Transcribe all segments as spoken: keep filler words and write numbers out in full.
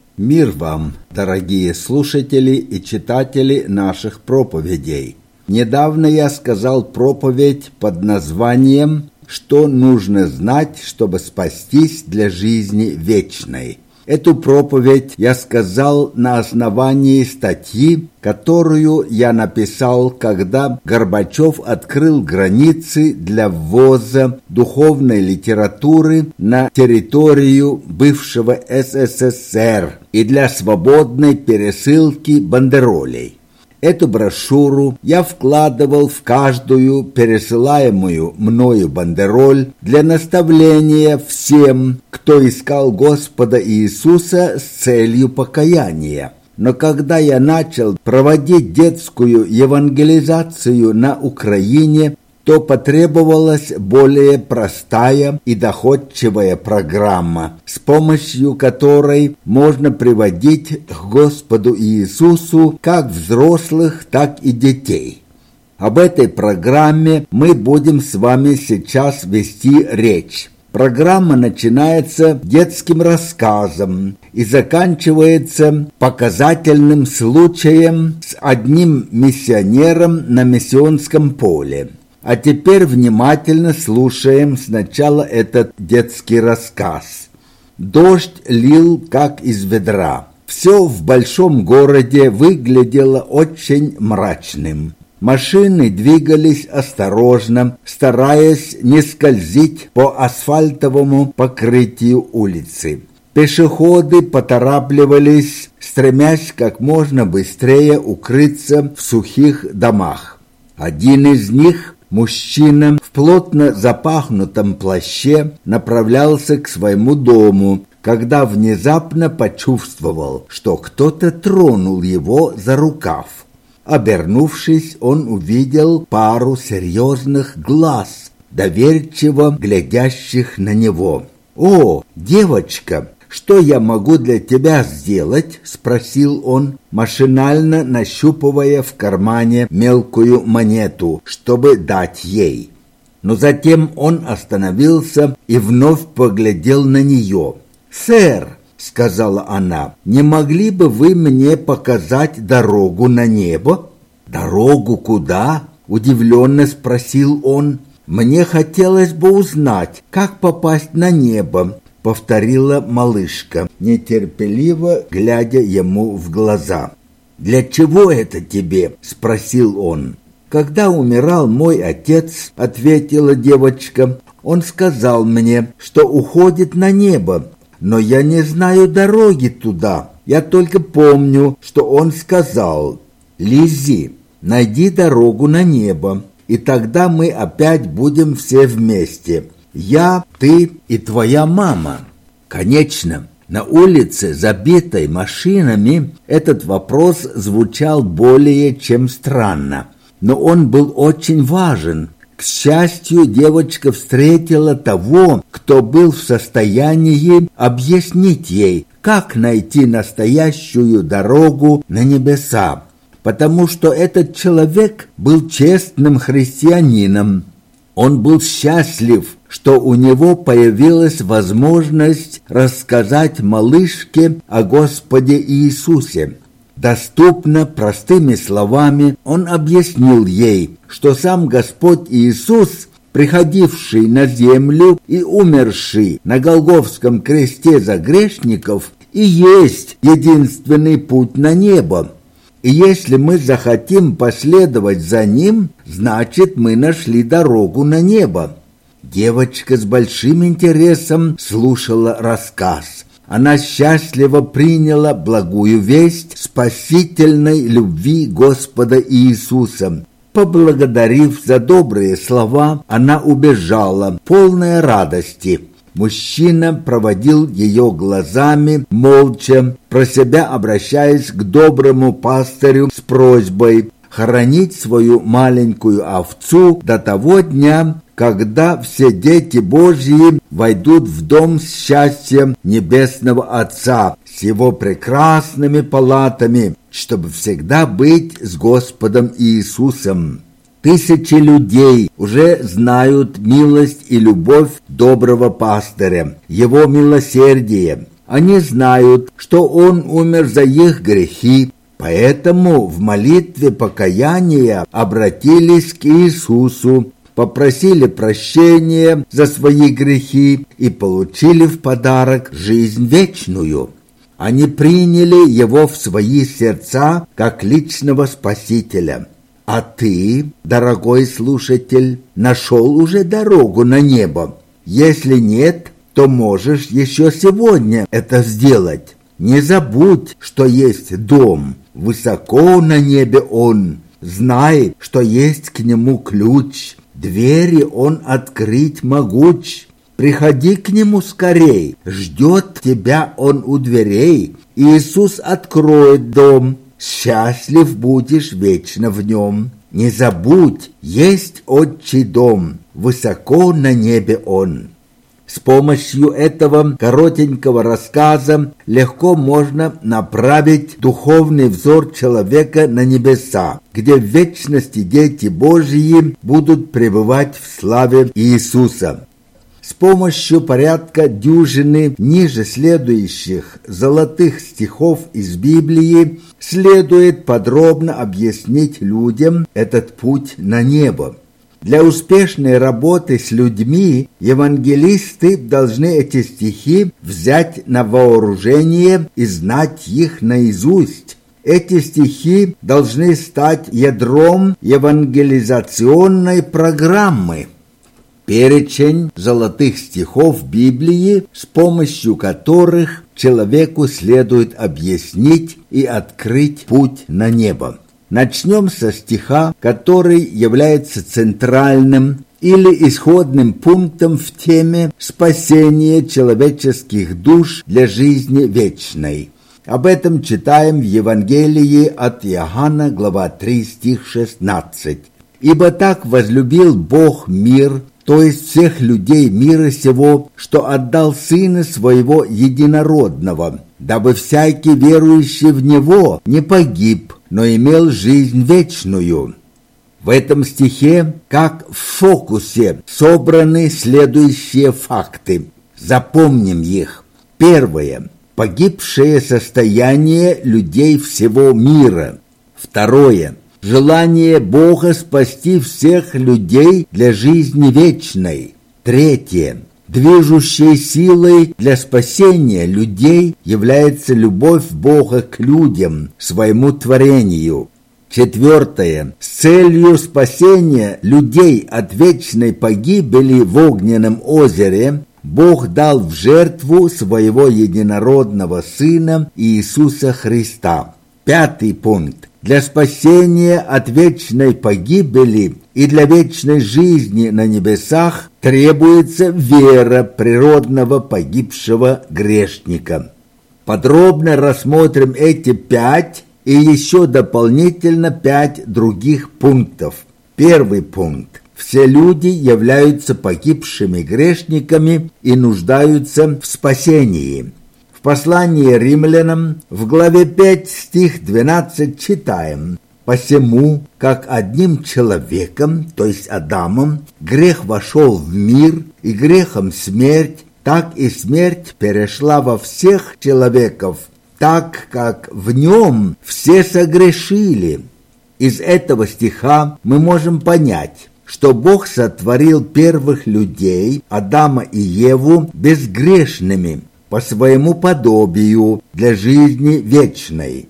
Мир вам, дорогие слушатели и читатели наших проповедей. Недавно я сказал проповедь под названием «Что нужно знать, чтобы спастись для жизни вечной». Эту проповедь я сказал на основании статьи, которую я написал, когда Горбачев открыл границы для ввоза духовной литературы на территорию бывшего СССР и для свободной пересылки бандеролей. Эту брошюру я вкладывал в каждую пересылаемую мною бандероль для наставления всем, кто искал Господа Иисуса с целью покаяния. Но когда я начал проводить детскую евангелизацию на Украине, то потребовалась более простая и доходчивая программа, с помощью которой можно приводить к Господу Иисусу как взрослых, так и детей. Об этой программе мы будем с вами сейчас вести речь. Программа начинается детским рассказом и заканчивается показательным случаем с одним миссионером на миссионском поле. А теперь внимательно слушаем сначала этот детский рассказ. Дождь лил, как из ведра. Все в большом городе выглядело очень мрачным. Машины двигались осторожно, стараясь не скользить по асфальтовому покрытию улицы. Пешеходы поторапливались, стремясь как можно быстрее укрыться в сухих домах. Один из них, мужчина в плотно запахнутом плаще, направлялся к своему дому, когда внезапно почувствовал, что кто-то тронул его за рукав. Обернувшись, он увидел пару серьезных глаз, доверчиво глядящих на него. «О, девочка, что я могу для тебя сделать?» — спросил он, машинально нащупывая в кармане мелкую монету, чтобы дать ей. Но затем он остановился и вновь поглядел на нее. «Сэр», — сказала она, — «не могли бы вы мне показать дорогу на небо?» «Дорогу куда?» — удивленно спросил он. «Мне хотелось бы узнать, как попасть на небо», — повторила малышка, нетерпеливо глядя ему в глаза. «Для чего это тебе?» — спросил он. «Когда умирал мой отец», — ответила девочка, — «он сказал мне, что уходит на небо, но я не знаю дороги туда. Я только помню, что он сказал: Лиззи, найди дорогу на небо, и тогда мы опять будем все вместе. Я, ты и твоя мама». Конечно, на улице, забитой машинами, этот вопрос звучал более чем странно, но он был очень важен. К счастью, девочка встретила того, кто был в состоянии объяснить ей, как найти настоящую дорогу на небеса, потому что этот человек был честным христианином. Он был счастлив, что у него появилась возможность рассказать малышке о Господе Иисусе. Доступно, простыми словами, он объяснил ей, что сам Господь Иисус, приходивший на землю и умерший на Голгофском кресте за грешников, и есть единственный путь на небо. И если мы захотим последовать за ним, значит, мы нашли дорогу на небо. Девочка с большим интересом слушала рассказ. Она счастливо приняла благую весть спасительной любви Господа Иисуса. Поблагодарив за добрые слова, она убежала, полная радости. Мужчина проводил ее глазами, молча, про себя обращаясь к доброму пастырю с просьбой хоронить свою маленькую овцу до того дня, когда все дети Божьи войдут в дом счастья Небесного Отца с Его прекрасными палатами, чтобы всегда быть с Господом Иисусом. Тысячи людей уже знают милость и любовь доброго пастыря, его милосердие. Они знают, что Он умер за их грехи, поэтому в молитве покаяния обратились к Иисусу, попросили прощения за свои грехи и получили в подарок жизнь вечную. Они приняли Его в свои сердца как личного Спасителя. А ты, дорогой слушатель, нашел уже дорогу на небо? Если нет, то можешь еще сегодня это сделать. Не забудь, что есть дом, высоко на небе он. Знай, что есть к нему ключ, двери он открыть могуч. Приходи к нему скорей, ждет тебя он у дверей. Иисус откроет дом, счастлив будешь вечно в нем. Не забудь, есть отчий дом, высоко на небе он. С помощью этого коротенького рассказа легко можно направить духовный взор человека на небеса, где в вечности дети Божьи будут пребывать в славе Иисуса. С помощью порядка дюжины ниже следующих золотых стихов из Библии следует подробно объяснить людям этот путь на небо. Для успешной работы с людьми евангелисты должны эти стихи взять на вооружение и знать их наизусть. Эти стихи должны стать ядром евангелизационной программы. Перечень золотых стихов Библии, с помощью которых человеку следует объяснить и открыть путь на небо. Начнем со стиха, который является центральным или исходным пунктом в теме спасения человеческих душ для жизни вечной. Об этом читаем в Евангелии от Иоанна, глава три, стих шестнадцать. «Ибо так возлюбил Бог мир, то есть всех людей мира сего, что отдал Сына Своего Единородного, дабы всякий верующий в Него не погиб, но имел жизнь вечную». В этом стихе, как в фокусе, собраны следующие факты. Запомним их. Первое. Погибшее состояние людей всего мира. Второе. Желание Бога спасти всех людей для жизни вечной. Третье. Движущей силой для спасения людей является любовь Бога к людям, своему творению. Четвертое. С целью спасения людей от вечной погибели в огненном озере Бог дал в жертву своего единородного Сына Иисуса Христа. Пятый пункт. Для спасения от вечной погибели и для вечной жизни на небесах требуется вера природного погибшего грешника. Подробно рассмотрим эти пять и еще дополнительно пять других пунктов. Первый пункт. Все люди являются погибшими грешниками и нуждаются в спасении. В послании римлянам в главе пять, стих двенадцать читаем: «Посему, как одним человеком, то есть Адамом, грех вошел в мир, и грехом смерть, так и смерть перешла во всех человеков, так как в нем все согрешили». Из этого стиха мы можем понять, что Бог сотворил первых людей, Адама и Еву, безгрешными, по своему подобию для жизни вечной.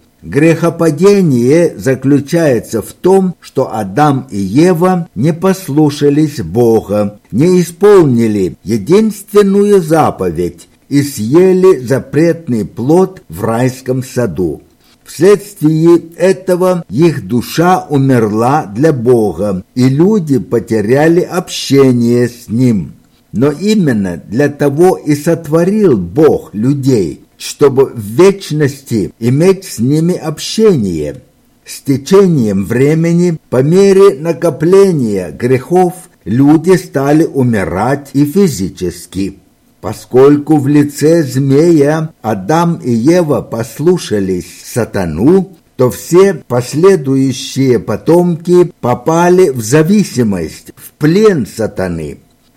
Грехопадение заключается в том, что Адам и Ева не послушались Бога, не исполнили единственную заповедь и съели запретный плод в райском саду. Вследствие этого их душа умерла для Бога, и люди потеряли общение с Ним. Но именно для того и сотворил Бог людей, чтобы в вечности иметь с ними общение. С течением времени, по мере накопления грехов, люди стали умирать и физически. Поскольку в лице змея Адам и Ева послушались сатану, то все последующие потомки попали в зависимость, в плен сатаны.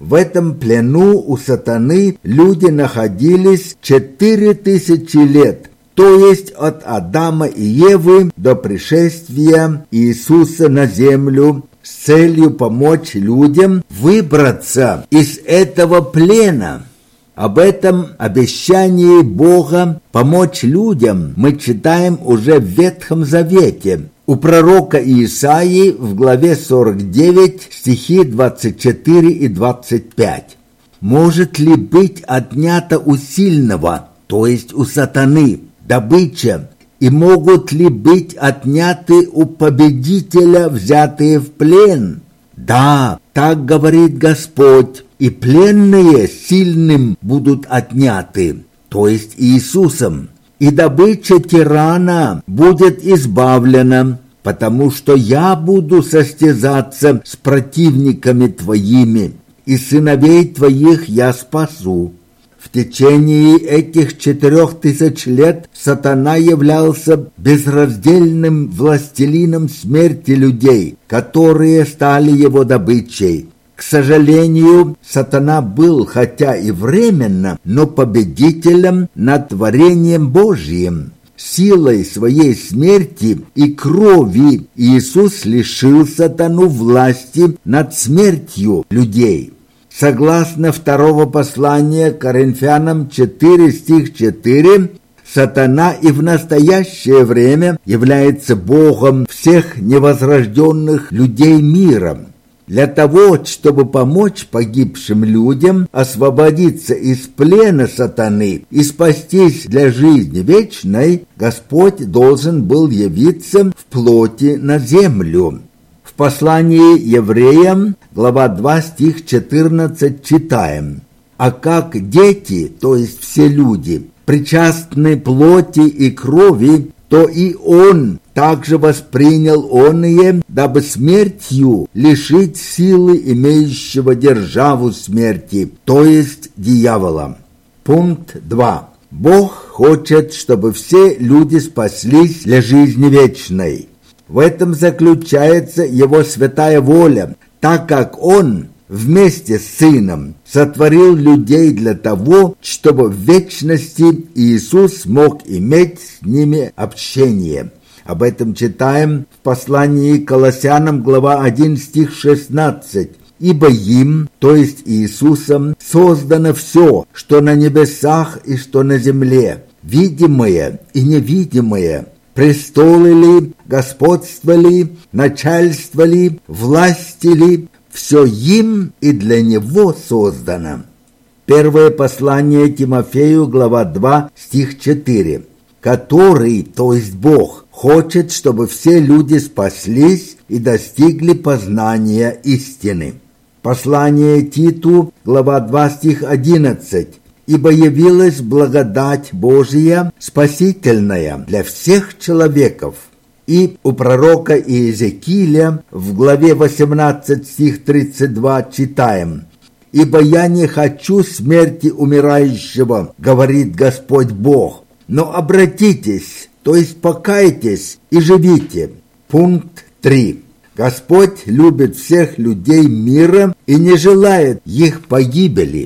В этом плену у сатаны люди находились четыре тысячи лет, то есть от Адама и Евы до пришествия Иисуса на землю, с целью помочь людям выбраться из этого плена. Об этом обещании Бога помочь людям мы читаем уже в Ветхом Завете, у пророка Исаии в главе сорок девять, стихи двадцать четыре и двадцать пять. «Может ли быть отнято у сильного, то есть у сатаны, добыча, и могут ли быть отняты у победителя, взятые в плен? Да, так говорит Господь, и пленные сильным будут отняты, то есть Иисусом, и добыча тирана будет избавлена, потому что я буду состязаться с противниками твоими, и сыновей твоих я спасу». В течение этих четырех тысяч лет сатана являлся безраздельным властелином смерти людей, которые стали его добычей. К сожалению, сатана был, хотя и временно, но победителем над творением Божьим. Силой своей смерти и крови Иисус лишил сатану власти над смертью людей. Согласно второго послания Коринфянам четыре, стих четыре, сатана и в настоящее время является Богом всех невозрожденных людей мира. Для того, чтобы помочь погибшим людям освободиться из плена сатаны и спастись для жизни вечной, Господь должен был явиться в плоти на землю. В послании евреям, глава два, стих четырнадцать, читаем: «А как дети, то есть все люди, причастны плоти и крови, то и он также воспринял оные, дабы смертью лишить силы имеющего державу смерти, то есть дьявола». Пункт два. Бог хочет, чтобы все люди спаслись для жизни вечной. В этом заключается его святая воля, так как он вместе с Сыном сотворил людей для того, чтобы в вечности Иисус мог иметь с ними общение. Об этом читаем в послании к Колоссянам, глава один, стих шестнадцать. «Ибо им, то есть Иисусом, создано все, что на небесах и что на земле, видимое и невидимое, престолы ли, господство ли, начальство ли, власти ли, все им и для него создано». Первое послание Тимофею, глава два, стих четыре. «Который, то есть Бог, хочет, чтобы все люди спаслись и достигли познания истины». Послание Титу, глава два, стих одиннадцать. «Ибо явилась благодать Божия, спасительная для всех человеков». И у пророка Иезекииля в главе восемнадцать, стих тридцать два читаем: «Ибо я не хочу смерти умирающего, говорит Господь Бог, но обратитесь, то есть покайтесь и живите». Пункт три. Господь любит всех людей мира и не желает их погибели.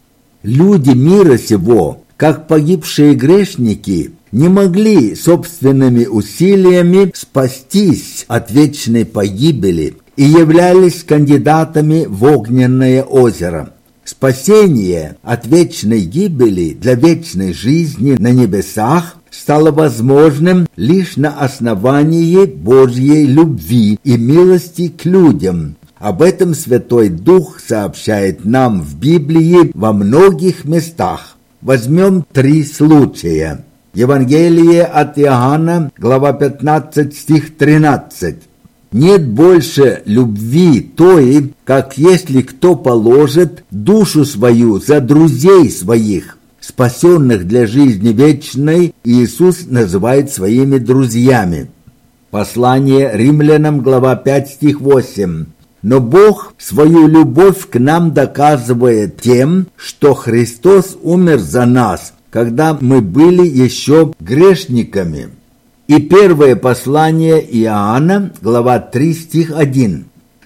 Люди мира сего, как погибшие грешники, не могли собственными усилиями спастись от вечной погибели и являлись кандидатами в огненное озеро. Спасение от вечной гибели для вечной жизни на небесах стало возможным лишь на основании Божьей любви и милости к людям. Об этом Святой Дух сообщает нам в Библии во многих местах. Возьмем три случая. Евангелие от Иоанна, глава пятнадцать, стих тринадцать. «Нет больше любви той, как если кто положит душу свою за друзей своих». Спасенных для жизни вечной Иисус называет своими друзьями. Послание Римлянам, глава пять, стих восемь. «Но Бог свою любовь к нам доказывает тем, что Христос умер за нас, когда мы были еще грешниками». И первое послание Иоанна, глава три, стих один.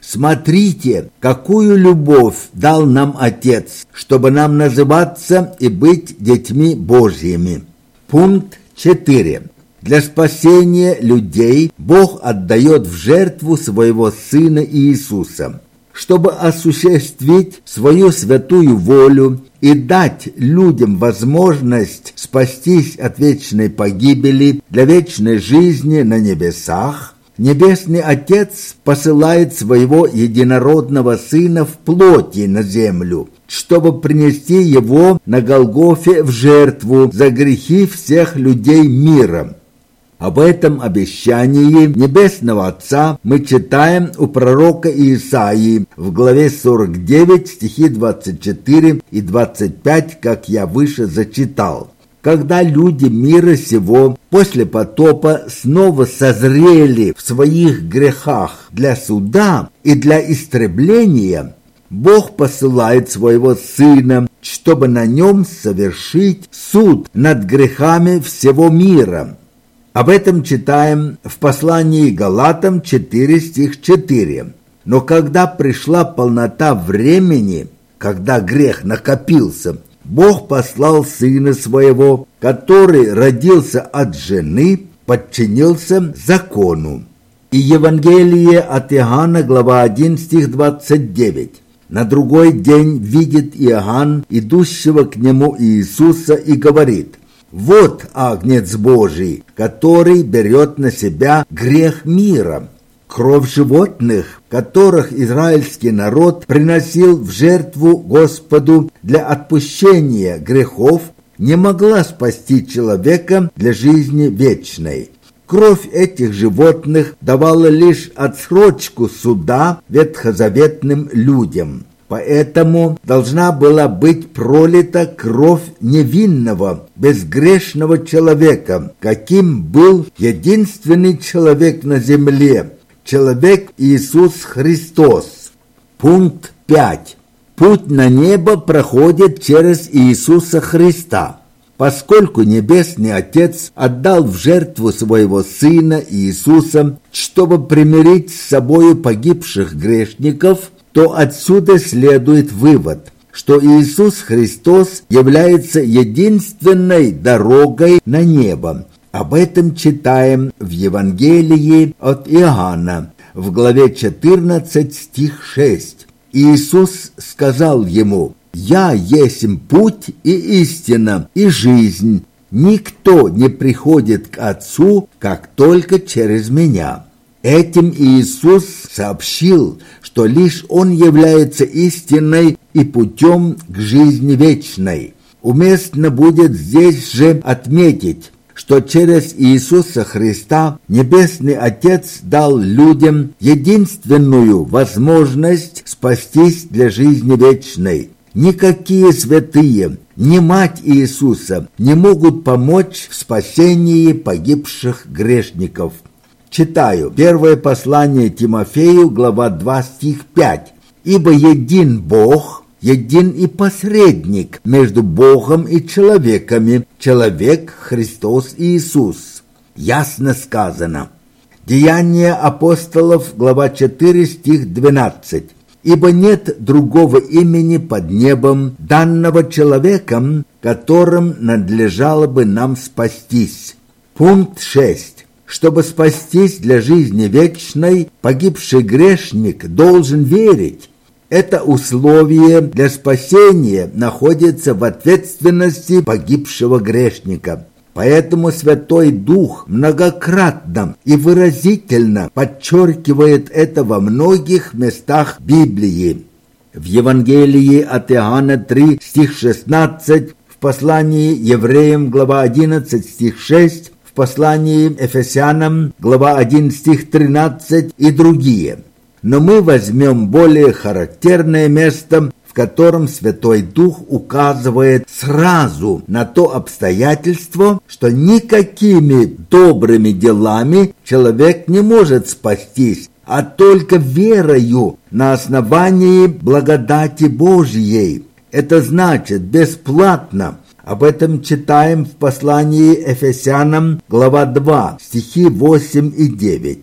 «Смотрите, какую любовь дал нам Отец, чтобы нам называться и быть детьми Божьими». Пункт четыре. Для спасения людей Бог отдает в жертву своего Сына Иисуса. Чтобы осуществить свою святую волю и дать людям возможность спастись от вечной погибели для вечной жизни на небесах, Небесный Отец посылает своего единородного Сына в плоти на землю, чтобы принести Его на Голгофе в жертву за грехи всех людей мира. Об этом обещании Небесного Отца мы читаем у пророка Исаии в главе сорок девять, стихи двадцать четыре и двадцать пять, как я выше зачитал. Когда люди мира сего после потопа снова созрели в своих грехах для суда и для истребления, Бог посылает своего Сына, чтобы на нем совершить суд над грехами всего мира. Об этом читаем в послании Галатам четыре, стих четыре. «Но когда пришла полнота времени, когда грех накопился, Бог послал Сына Своего, который родился от жены, подчинился закону». И Евангелие от Иоанна, глава один, стих двадцать девять. «На другой день видит Иоанн идущего к нему Иисуса и говорит: вот Агнец Божий, который берет на себя грех мира». Кровь животных, которых израильский народ приносил в жертву Господу для отпущения грехов, не могла спасти человека для жизни вечной. Кровь этих животных давала лишь отсрочку суда ветхозаветным людям. Поэтому должна была быть пролита кровь невинного, безгрешного человека, каким был единственный человек на земле, человек Иисус Христос. Пункт пять. Путь на небо проходит через Иисуса Христа. Поскольку Небесный Отец отдал в жертву своего Сына Иисуса, чтобы примирить с собою погибших грешников, то отсюда следует вывод, что Иисус Христос является единственной дорогой на небо. Об этом читаем в Евангелии от Иоанна, в главе четырнадцать, стих шесть. Иисус сказал ему: «Я есмь путь и истина, и жизнь. Никто не приходит к Отцу, как только через Меня». Этим Иисус сообщил, что лишь Он является истиной и путем к жизни вечной. Уместно будет здесь же отметить, что через Иисуса Христа Небесный Отец дал людям единственную возможность спастись для жизни вечной. Никакие святые, ни мать Иисуса не могут помочь в спасении погибших грешников. Читаю первое послание Тимофею, глава два, стих пять. «Ибо един Бог, един и посредник между Богом и человеками, человек Христос Иисус». Ясно сказано. Деяния апостолов, глава четыре, стих двенадцать. «Ибо нет другого имени под небом, данного человеком, которым надлежало бы нам спастись». Пункт шесть. Чтобы спастись для жизни вечной, погибший грешник должен верить. Это условие для спасения находится в ответственности погибшего грешника. Поэтому Святой Дух многократно и выразительно подчеркивает это во многих местах Библии. В Евангелии от Иоанна три, стих шестнадцать, в послании Евреям, глава одиннадцать, стих шесть, в послании Ефесянам, глава один, стих тринадцать и другие. Но мы возьмем более характерное место, в котором Святой Дух указывает сразу на то обстоятельство, что никакими добрыми делами человек не может спастись, а только верою на основании благодати Божьей. Это значит бесплатно. Об этом читаем в послании Ефесянам, глава два, стихи восемь и девять.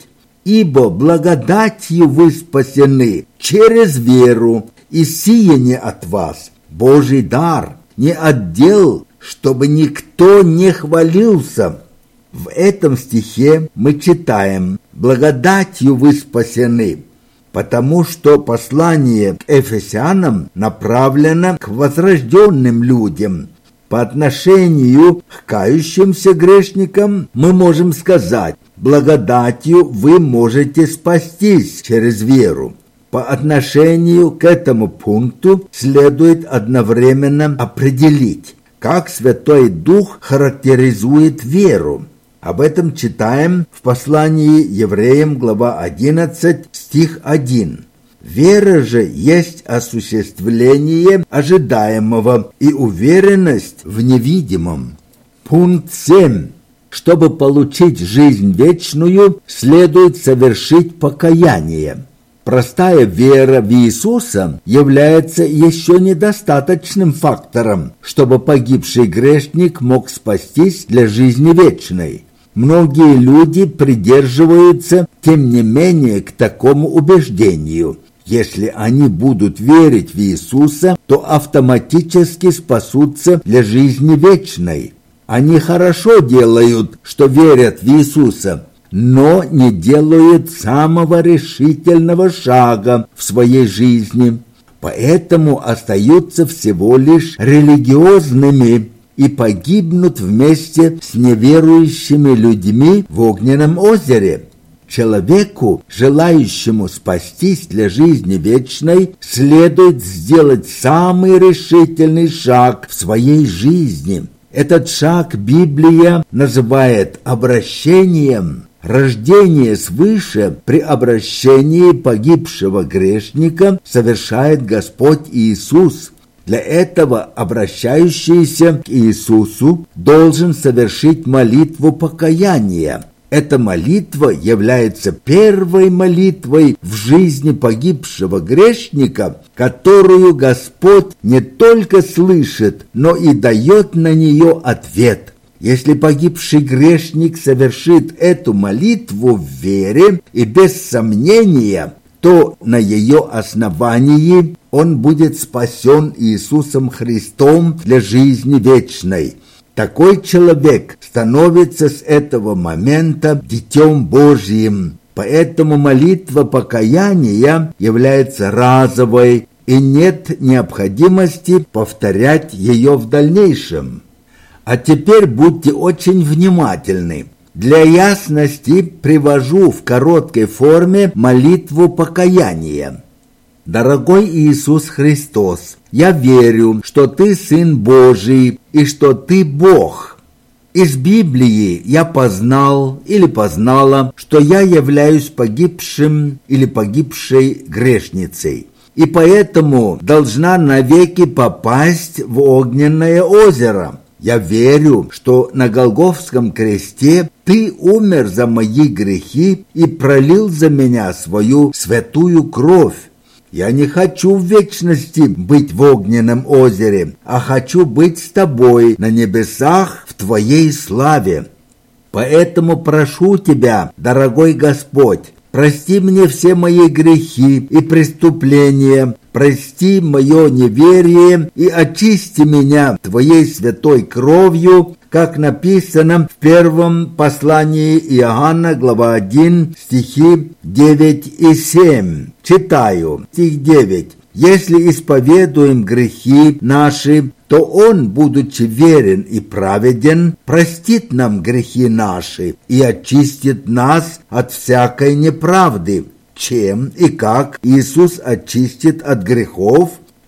Ибо благодатью вы спасены через веру, и сие не от вас, Божий дар, не от дел, чтобы никто не хвалился». В этом стихе мы читаем: «Благодатью вы спасены», потому что послание к Ефесянам направлено к возрожденным людям. По отношению к кающимся грешникам мы можем сказать: благодатью вы можете спастись через веру. По отношению к этому пункту следует одновременно определить, как Святой Дух характеризует веру. Об этом читаем в послании Евреям, глава одиннадцать, стих один. «Вера же есть осуществление ожидаемого и уверенность в невидимом». Пункт семь. Чтобы получить жизнь вечную, следует совершить покаяние. Простая вера в Иисуса является еще недостаточным фактором, чтобы погибший грешник мог спастись для жизни вечной. Многие люди придерживаются, тем не менее, к такому убеждению. Если они будут верить в Иисуса, то автоматически спасутся для жизни вечной. Они хорошо делают, что верят в Иисуса, но не делают самого решительного шага в своей жизни. Поэтому остаются всего лишь религиозными и погибнут вместе с неверующими людьми в огненном озере. Человеку, желающему спастись для жизни вечной, следует сделать самый решительный шаг в своей жизни. Этот шаг Библия называет обращением. Рождение свыше при обращении погибшего грешника совершает Господь Иисус. Для этого обращающийся к Иисусу должен совершить молитву покаяния. Эта молитва является первой молитвой в жизни погибшего грешника, которую Господь не только слышит, но и дает на нее ответ. Если погибший грешник совершит эту молитву в вере и без сомнения, то на ее основании он будет спасен Иисусом Христом для жизни вечной. Такой человек становится с этого момента Детем Божьим. Поэтому молитва покаяния является разовой, и нет необходимости повторять ее в дальнейшем. А теперь будьте очень внимательны. Для ясности привожу в короткой форме молитву покаяния. «Дорогой Иисус Христос, я верю, что Ты Сын Божий и что Ты Бог. Из Библии я познал или познала, что я являюсь погибшим или погибшей грешницей, и поэтому должна навеки попасть в огненное озеро. Я верю, что на Голгофском кресте Ты умер за мои грехи и пролил за меня свою святую кровь. Я не хочу в вечности быть в огненном озере, а хочу быть с Тобой на небесах в Твоей славе. Поэтому прошу Тебя, дорогой Господь, прости мне все мои грехи и преступления, прости мое неверие и очисти меня Твоей святой кровью, как написано в первом послании Иоанна, глава один, стихи девять и семь. Читаю, стих девять. «Если исповедуем грехи наши, то Он, будучи верен и праведен, простит нам грехи наши и очистит нас от всякой неправды». Чем и как Иисус очистит от грехов,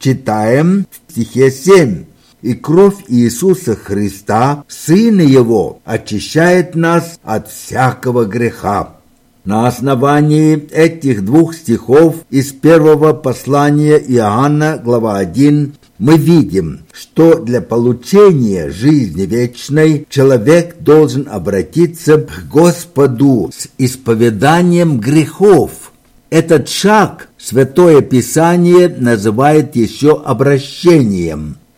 читаем в стихе семь. «И кровь Иисуса Христа, Сына Его, очищает нас от всякого греха». На основании этих двух стихов из первого послания Иоанна, глава один, мы видим, что для получения жизни вечной человек должен обратиться к Господу с исповеданием грехов. Этот шаг Святое Писание называет еще обращением.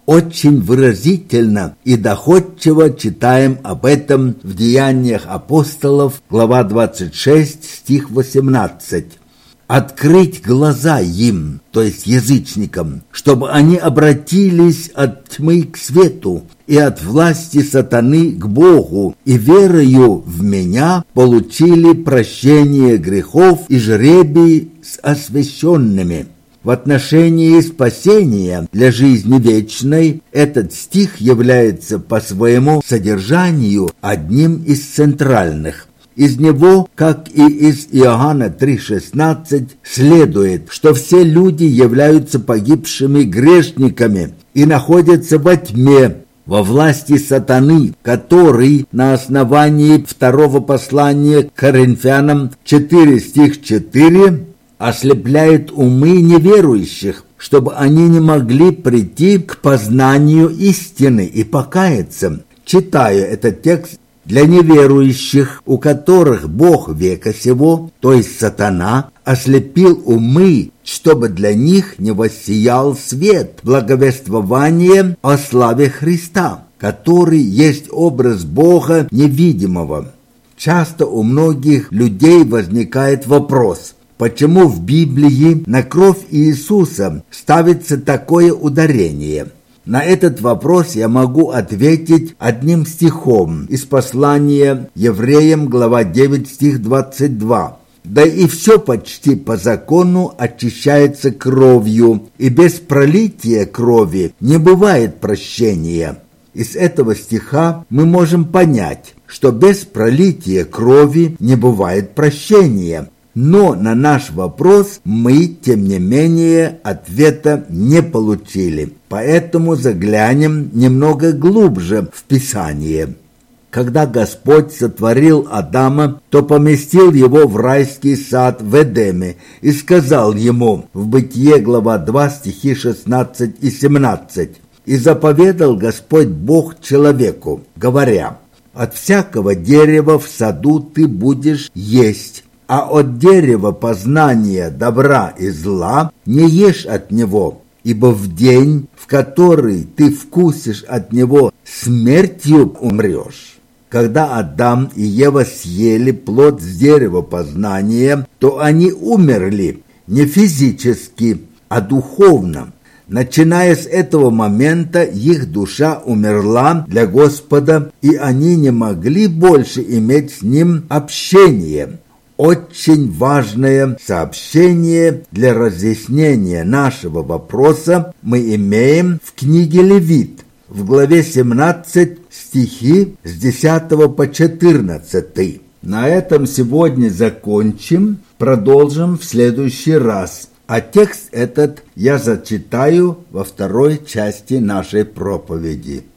Очень выразительно и доходчиво читаем об этом в Деяниях апостолов, глава двадцать шесть, стих восемнадцать. «Открыть глаза им, то есть язычникам, чтобы они обратились от тьмы к свету и от власти сатаны к Богу, и верою в меня получили прощение грехов и жребий с освященными». В отношении спасения для жизни вечной этот стих является по своему содержанию одним из центральных. Из него, как и из Иоанна три шестнадцать, следует, что все люди являются погибшими грешниками и находятся во тьме, во власти сатаны, который на основании второго послания к Коринфянам четыре стих четыре ослепляет умы неверующих, чтобы они не могли прийти к познанию истины и покаяться. Читая этот текст, для неверующих, у которых Бог века сего, то есть сатана, ослепил умы, чтобы для них не воссиял свет благовествования о славе Христа, который есть образ Бога невидимого. Часто у многих людей возникает вопрос, почему в Библии на кровь Иисуса ставится такое ударение? На этот вопрос я могу ответить одним стихом из послания Евреям, глава девять, стих двадцать два. «Да и все почти по закону очищается кровью, и без пролития крови не бывает прощения». Из этого стиха мы можем понять, что без пролития крови не бывает прощения. Но на наш вопрос мы, тем не менее, ответа не получили. Поэтому заглянем немного глубже в Писание. Когда Господь сотворил Адама, то поместил его в райский сад в Эдеме и сказал ему в Бытие, глава два, стихи шестнадцать и семнадцать. «И заповедал Господь Бог человеку, говоря, от всякого дерева в саду ты будешь есть, а от дерева познания добра и зла не ешь от него, ибо в день, в который ты вкусишь от него, смертью умрешь». Когда Адам и Ева съели плод с дерева познания, то они умерли не физически, а духовно. Начиная с этого момента их душа умерла для Господа, и они не могли больше иметь с Ним общение. Очень важное сообщение для разъяснения нашего вопроса мы имеем в книге Левит, в главе семнадцать, стихи с десятого по четырнадцатый. На этом сегодня закончим, продолжим в следующий раз. А текст этот я зачитаю во второй части нашей проповеди.